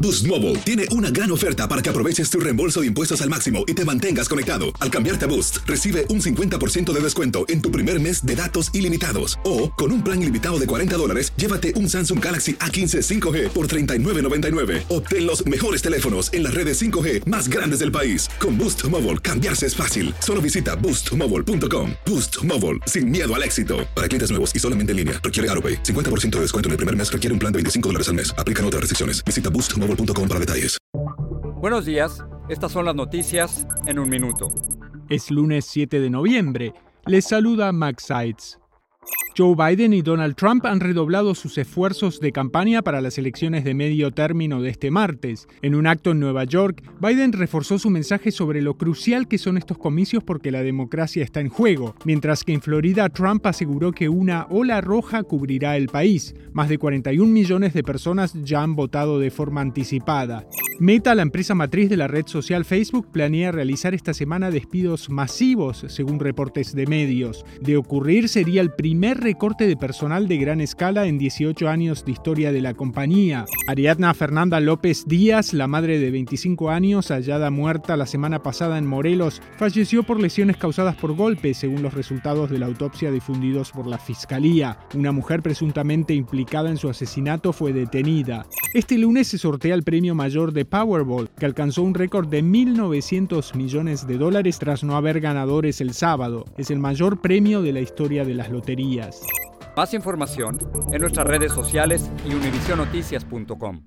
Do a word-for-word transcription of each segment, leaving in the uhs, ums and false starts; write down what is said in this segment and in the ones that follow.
Boost Mobile tiene una gran oferta para que aproveches tu reembolso de impuestos al máximo y te mantengas conectado. Al cambiarte a Boost, recibe un cincuenta por ciento de descuento en tu primer mes de datos ilimitados. O, con un plan ilimitado de cuarenta dólares, llévate un Samsung Galaxy A quince cinco G por treinta y nueve noventa y nueve. Obtén los mejores teléfonos en las redes cinco G más grandes del país. Con Boost Mobile, cambiarse es fácil. Solo visita boost mobile punto com. Boost Mobile, sin miedo al éxito. Para clientes nuevos y solamente en línea, requiere AutoPay. cincuenta por ciento de descuento en el primer mes requiere un plan de veinticinco dólares al mes. Aplican otras restricciones. Visita boost mobile punto com para detalles. Buenos días, estas son las noticias en un minuto. Es lunes siete de noviembre. Les saluda Max Seitz. Joe Biden y Donald Trump han redoblado sus esfuerzos de campaña para las elecciones de medio término de este martes. En un acto en Nueva York, Biden reforzó su mensaje sobre lo crucial que son estos comicios porque la democracia está en juego, mientras que en Florida Trump aseguró que una ola roja cubrirá el país. Más de cuarenta y un millones de personas ya han votado de forma anticipada. Meta, la empresa matriz de la red social Facebook, planea realizar esta semana despidos masivos, según reportes de medios. De ocurrir, sería el primer recorte de personal de gran escala en dieciocho años de historia de la compañía. Ariadna Fernanda López Díaz, la madre de veinticinco años, hallada muerta la semana pasada en Morelos, falleció por lesiones causadas por golpes, según los resultados de la autopsia difundidos por la Fiscalía. Una mujer presuntamente implicada en su asesinato fue detenida. Este lunes se sortea el premio mayor de Powerball, que alcanzó un récord de mil novecientos millones de dólares tras no haber ganadores el sábado. Es el mayor premio de la historia de las loterías. Más información en nuestras redes sociales y univision noticias punto com.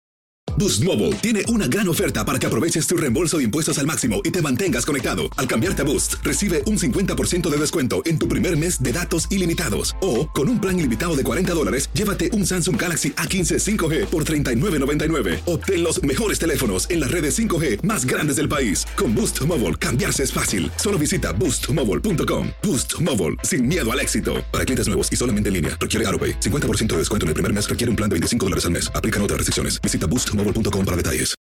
Boost Mobile tiene una gran oferta para que aproveches tu reembolso de impuestos al máximo y te mantengas conectado. Al cambiarte a Boost, recibe un cincuenta por ciento de descuento en tu primer mes de datos ilimitados. O, con un plan ilimitado de cuarenta dólares, llévate un Samsung Galaxy A quince cinco G por treinta y nueve noventa y nueve. Obtén los mejores teléfonos en las redes cinco G más grandes del país. Con Boost Mobile, cambiarse es fácil. Solo visita boost mobile punto com. Boost Mobile, sin miedo al éxito. Para clientes nuevos y solamente en línea, requiere AutoPay. cincuenta por ciento de descuento en el primer mes requiere un plan de veinticinco dólares al mes. Aplican otras restricciones. Visita boost mobile punto com para detalles.